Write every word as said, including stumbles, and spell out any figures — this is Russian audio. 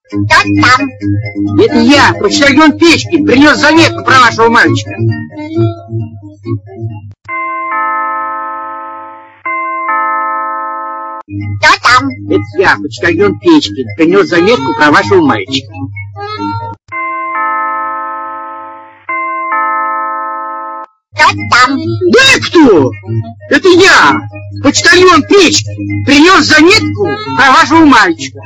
Кто там? Это я, почтальон Печкин, принес заметку про вашего мальчика. Кто там? Это я, почтальон Печкин, принес заметку про вашего мальчика. Кто там? Да кто? Это я, почтальон Печкин, принес заметку про вашего мальчика.